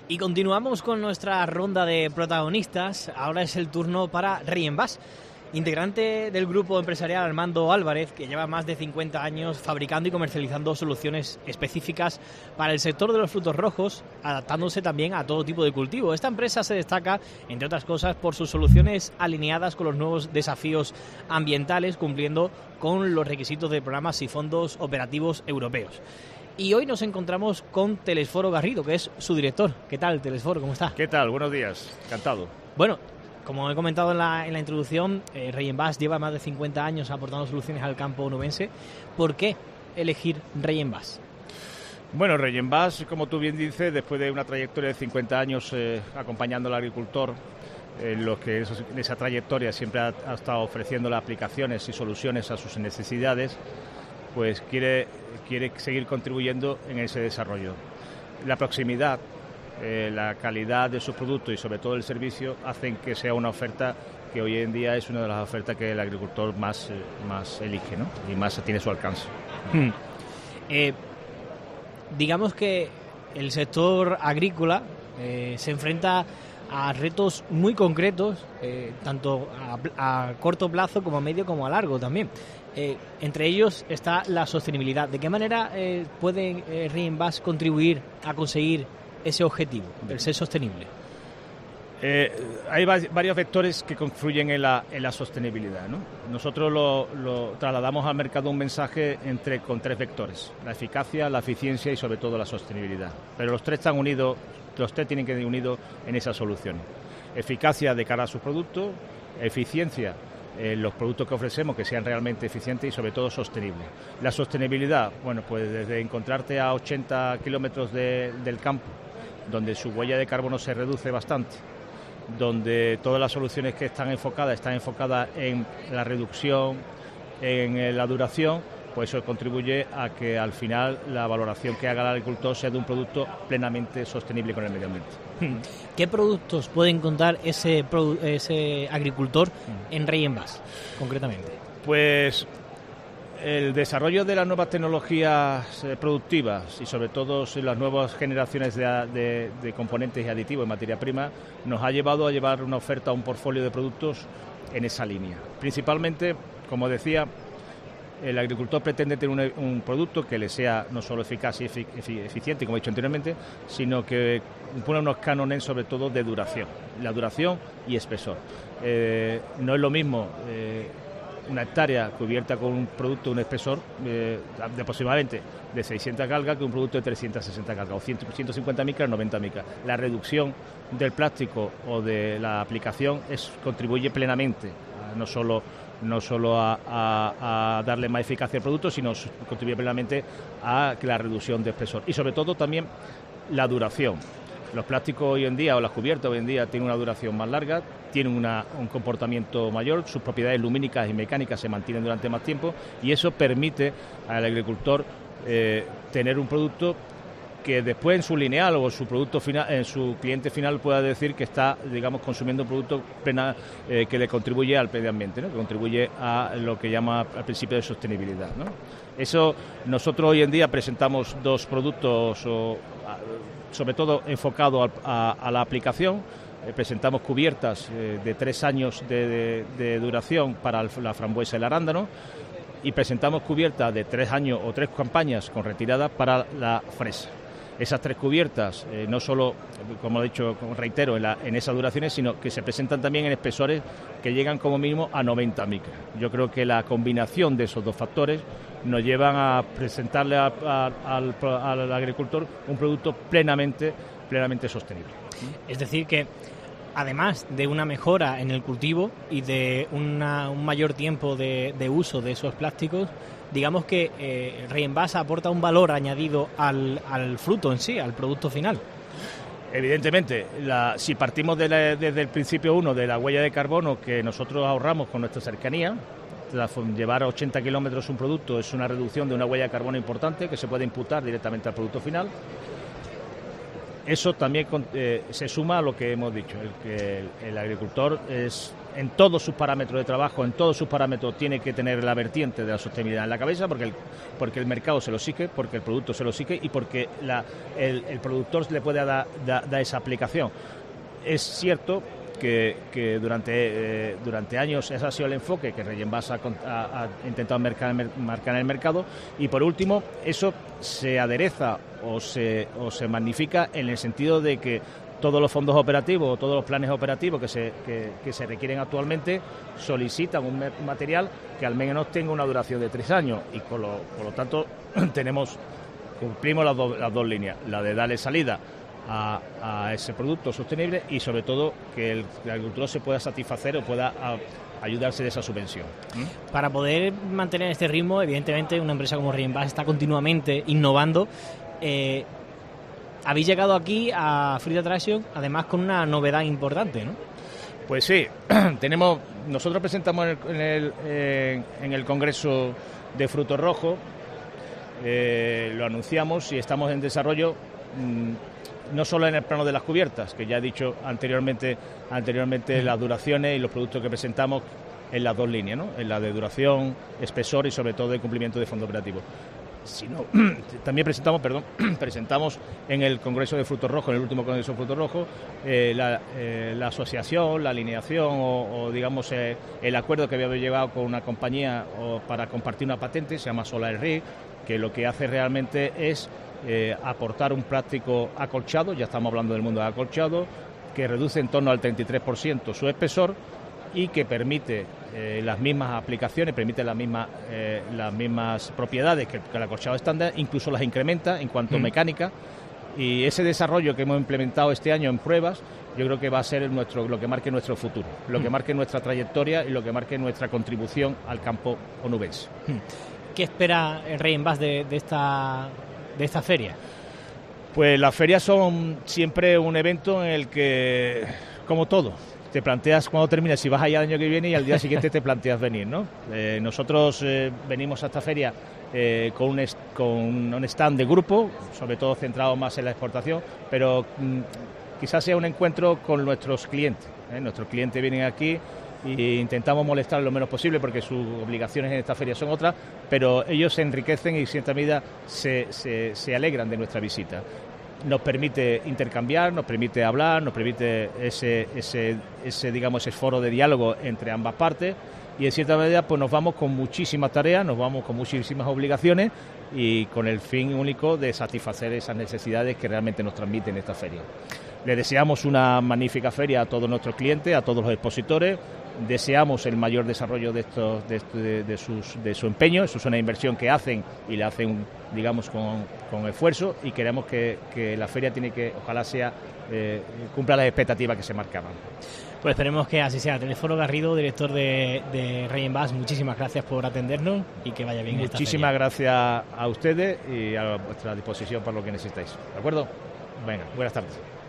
Y continuamos con nuestra ronda de protagonistas. Ahora es el turno para Reyenbas, integrante del grupo empresarial Armando Álvarez, que lleva más de 50 años fabricando y comercializando soluciones específicas para el sector de los frutos rojos, adaptándose también a todo tipo de cultivo. Esta empresa se destaca, entre otras cosas, por sus soluciones alineadas con los nuevos desafíos ambientales, cumpliendo con los requisitos de programas y fondos operativos europeos. Y hoy nos encontramos con Telesforo Garrido, que es su director. ¿Qué tal, Telesforo? ¿Cómo está? ¿Qué tal? Buenos días. Encantado. Bueno, como he comentado en la introducción, Reyenbas lleva más de 50 años aportando soluciones al campo onubense. ¿Por qué elegir Reyenbas? Bueno, Reyenbas, como tú bien dices, después de una trayectoria de 50 años acompañando al agricultor, en los que en esa trayectoria siempre ha estado ofreciendo las aplicaciones y soluciones a sus necesidades, pues quiere seguir contribuyendo en ese desarrollo. La proximidad, la calidad de sus productos y sobre todo el servicio hacen que sea una oferta que hoy en día es una de las ofertas que el agricultor más elige, ¿no? Y más tiene a su alcance. Digamos que el sector agrícola se enfrenta a retos muy concretos, tanto a corto plazo como a medio como a largo también. Entre ellos está la sostenibilidad. ¿De qué manera puede Reyenbas contribuir a conseguir ese objetivo, el ser sostenible? Hay varios vectores que confluyen en la sostenibilidad, ¿no? Nosotros lo trasladamos al mercado un mensaje con tres vectores: la eficacia, la eficiencia y sobre todo la sostenibilidad. Pero los tres están unidos, los tres tienen que ir unidos en esa solución. Eficacia de cara a sus productos, eficiencia los productos que ofrecemos que sean realmente eficientes y sobre todo sostenibles. La sostenibilidad, bueno, pues desde encontrarte a 80 kilómetros del campo, donde su huella de carbono se reduce bastante, donde todas las soluciones que están enfocadas en la reducción, en la duración, pues eso contribuye a que al final la valoración que haga el agricultor sea de un producto plenamente sostenible con el medio ambiente. ¿Qué productos puede encontrar ese agricultor en Reyenbas, concretamente? Pues el desarrollo de las nuevas tecnologías productivas y sobre todo las nuevas generaciones de componentes y aditivos en materia prima nos ha llevado a llevar una oferta, un portfolio de productos en esa línea. Principalmente, como decía, el agricultor pretende tener un producto que le sea no solo eficaz y eficiente, como he dicho anteriormente, sino que pone unos cánones sobre todo de duración, la duración y espesor. No es lo mismo una hectárea cubierta con un producto, un espesor de aproximadamente de 600 galgas que un producto de 360 galgas, o 150 micras, 90 micras. La reducción del plástico o de la aplicación contribuye plenamente no solo a darle más eficacia al producto, sino contribuye plenamente a la reducción de espesor. Y sobre todo también la duración. Los plásticos hoy en día, o las cubiertas hoy en día, tienen una duración más larga, tienen un comportamiento mayor, sus propiedades lumínicas y mecánicas se mantienen durante más tiempo y eso permite al agricultor tener un producto que después en su lineal o su producto final, en su cliente final pueda decir que está, digamos, consumiendo un producto que le contribuye al medio ambiente, ¿no? Que contribuye a lo que llama al principio de sostenibilidad, ¿no? Eso, nosotros hoy en día presentamos dos productos, sobre todo enfocados a la aplicación. Presentamos cubiertas de 3 años de duración para la frambuesa y el arándano, y presentamos cubiertas de 3 años o 3 campañas con retirada para la fresa. Esas 3 cubiertas, no solo, como he dicho, reitero, en esas duraciones, sino que se presentan también en espesores que llegan como mínimo a 90 micras. Yo creo que la combinación de esos dos factores nos llevan a presentarle al agricultor un producto plenamente sostenible. Es decir que, además de una mejora en el cultivo y de un mayor tiempo de uso de esos plásticos, digamos que Reyenbas aporta un valor añadido al fruto en sí, al producto final. Evidentemente, si partimos desde el principio 1 de la huella de carbono que nosotros ahorramos con nuestra cercanía, llevar a 80 kilómetros un producto es una reducción de una huella de carbono importante que se puede imputar directamente al producto final. eso también se suma a lo que hemos dicho, que el agricultor es, en todos sus parámetros de trabajo, en todos sus parámetros, tiene que tener la vertiente de la sostenibilidad en la cabeza, porque el mercado se lo exige, porque el producto se lo exige y porque el productor le puede dar esa aplicación. Es cierto que durante años ese ha sido el enfoque que Regenbas ha intentado marcar en el mercado, y por último eso se adereza o se magnifica en el sentido de que todos los fondos operativos, todos los planes operativos que se requieren actualmente solicitan un material que al menos tenga una duración de 3 años, y por lo tanto cumplimos las dos líneas, la de darle salida a ese producto sostenible y sobre todo que el agricultor se pueda satisfacer o pueda ayudarse de esa subvención. Para poder mantener este ritmo, evidentemente una empresa como Regenbas está continuamente innovando. Habéis llegado aquí a Fruit Attraction además con una novedad importante, ¿no? Pues sí, nosotros presentamos en el Congreso de Frutos Rojos, lo anunciamos y estamos en desarrollo, no solo en el plano de las cubiertas, que ya he dicho anteriormente las duraciones y los productos que presentamos en las dos líneas, ¿no? En la de duración, espesor y sobre todo de cumplimiento de fondo operativo. También presentamos en el Congreso de Frutos Rojos, en el último Congreso de Frutos Rojos, la asociación, la alineación o digamos el acuerdo que habíamos llevado con una compañía para compartir una patente, se llama SolarRig, que lo que hace realmente es aportar un plástico acolchado, ya estamos hablando del mundo de acolchado, que reduce en torno al 33% su espesor y que permite las mismas aplicaciones, permite las mismas propiedades que el acolchado estándar, incluso las incrementa en cuanto a mecánica, y ese desarrollo que hemos implementado este año en pruebas, yo creo que va a ser lo que marque nuestro futuro, lo que marque nuestra trayectoria y lo que marque nuestra contribución al campo onubense. ¿Qué espera el Regenbas de esta feria? Pues las ferias son siempre un evento en el que, como todo, te planteas cuando terminas si vas allá el año que viene y al día siguiente te planteas venir, ¿no? Nosotros venimos a esta feria con un stand de grupo, sobre todo centrado más en la exportación, pero quizás sea un encuentro con nuestros clientes. Nuestros clientes vienen aquí e intentamos molestar lo menos posible porque sus obligaciones en esta feria son otras, pero ellos se enriquecen y en cierta medida se alegran de nuestra visita. Nos permite intercambiar, nos permite hablar, nos permite ese foro de diálogo entre ambas partes, y en cierta medida pues nos vamos con muchísimas tareas, nos vamos con muchísimas obligaciones y con el fin único de satisfacer esas necesidades que realmente nos transmiten esta feria. Le deseamos una magnífica feria a todos nuestros clientes, a todos los expositores. Deseamos el mayor desarrollo de su empeño. Eso es una inversión que hacen y la hacen, digamos, con esfuerzo, y queremos que la feria ojalá cumpla las expectativas que se marcaban. Pues esperemos que así sea. Telésforo Garrido, director de Regenbas, muchísimas gracias por atendernos y que vaya bien. Muchísimas gracias a ustedes y a vuestra disposición para lo que necesitáis. ¿De acuerdo? Venga, buenas tardes.